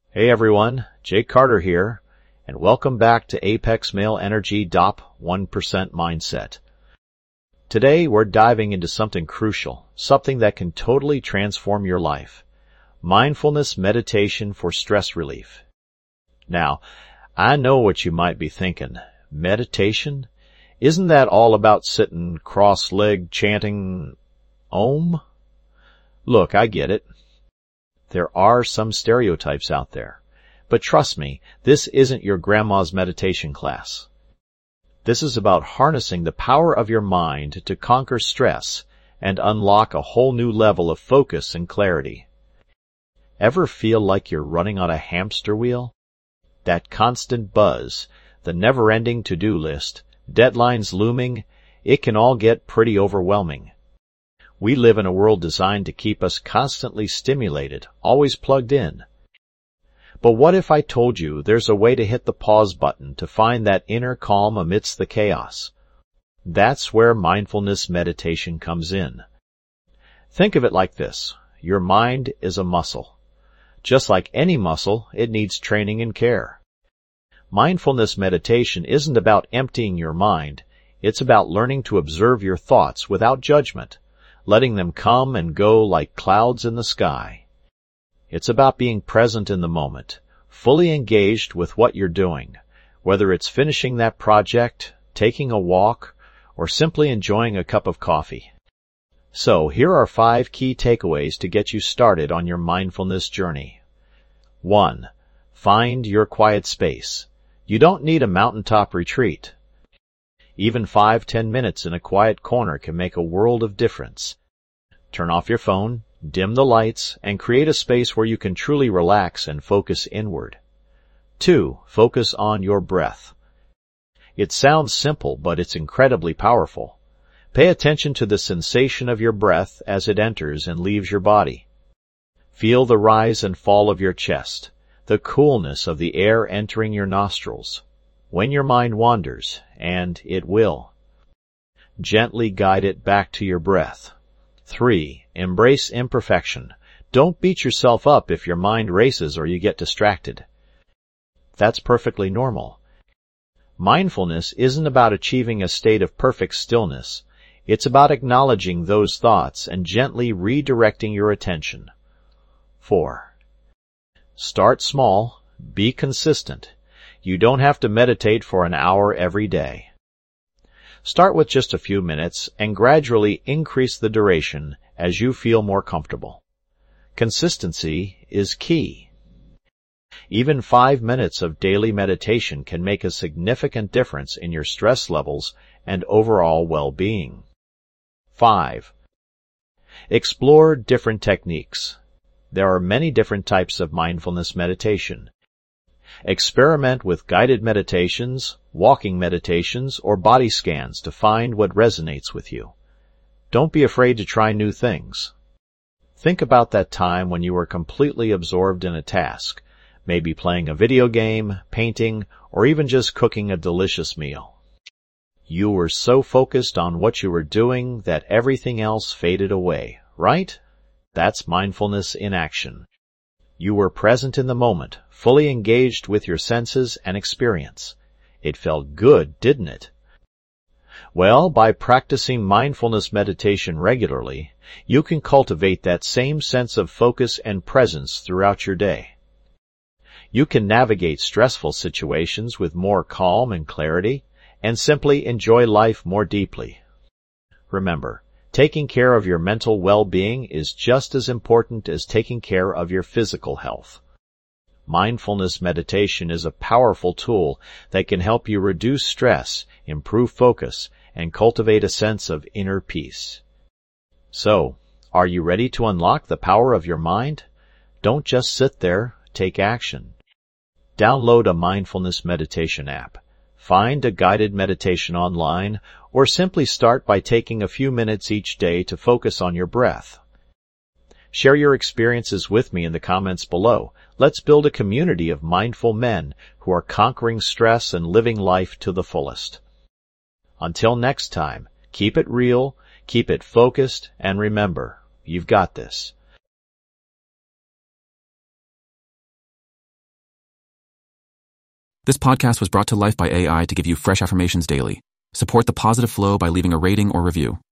Hey everyone, Jake Carter here, and welcome back to Apex Male Energy DOP 1% Mindset. Today we're diving into something crucial, something that can totally transform your life. Mindfulness meditation for stress relief. Now, I know what you might be thinking. Meditation? Isn't that all about sitting cross-legged chanting Om? Look, I get it. There are some stereotypes out there. But trust me, this isn't your grandma's meditation class. This is about harnessing the power of your mind to conquer stress and unlock a whole new level of focus and clarity. Ever feel like you're running on a hamster wheel? That constant buzz, the never-ending to-do list, deadlines looming, it can all get pretty overwhelming. We live in a world designed to keep us constantly stimulated, always plugged in. But what if I told you there's a way to hit the pause button to find that inner calm amidst the chaos? That's where mindfulness meditation comes in. Think of it like this. Your mind is a muscle. Just like any muscle, it needs training and care. Mindfulness meditation isn't about emptying your mind. It's about learning to observe your thoughts without judgment, letting them come and go like clouds in the sky. It's about being present in the moment, fully engaged with what you're doing, whether it's finishing that project, taking a walk, or simply enjoying a cup of coffee. So, here are 5 key takeaways to get you started on your mindfulness journey. 1. Find your quiet space. You don't need a mountaintop retreat. Even 5-10 minutes in a quiet corner can make a world of difference. Turn off your phone, dim the lights, and create a space where you can truly relax and focus inward. 2. Focus on your breath. It sounds simple, but it's incredibly powerful. Pay attention to the sensation of your breath as it enters and leaves your body. Feel the rise and fall of your chest, the coolness of the air entering your nostrils. When your mind wanders, and it will, gently guide it back to your breath. 3. Embrace imperfection. Don't beat yourself up if your mind races or you get distracted. That's perfectly normal. Mindfulness isn't about achieving a state of perfect stillness. It's about acknowledging those thoughts and gently redirecting your attention. 4. Start small. Be consistent. You don't have to meditate for an hour every day. Start with just a few minutes and gradually increase the duration as you feel more comfortable. Consistency is key. Even 5 minutes of daily meditation can make a significant difference in your stress levels and overall well-being. 5. Explore different techniques. There are many different types of mindfulness meditation. Experiment with guided meditations, walking meditations, or body scans to find what resonates with you. Don't be afraid to try new things. Think about that time when you were completely absorbed in a task, maybe playing a video game, painting, or even just cooking a delicious meal. You were so focused on what you were doing that everything else faded away, right? That's mindfulness in action. You were present in the moment, fully engaged with your senses and experience. It felt good, didn't it? Well, by practicing mindfulness meditation regularly, you can cultivate that same sense of focus and presence throughout your day. You can navigate stressful situations with more calm and clarity, and simply enjoy life more deeply. Remember, taking care of your mental well-being is just as important as taking care of your physical health. Mindfulness meditation is a powerful tool that can help you reduce stress, improve focus, and cultivate a sense of inner peace. So, are you ready to unlock the power of your mind? Don't just sit there, take action. Download a mindfulness meditation app. Find a guided meditation online, or simply start by taking a few minutes each day to focus on your breath. Share your experiences with me in the comments below. Let's build a community of mindful men who are conquering stress and living life to the fullest. Until next time, keep it real, keep it focused, and remember, you've got this. This podcast was brought to life by AI to give you fresh affirmations daily. Support the positive flow by leaving a rating or review.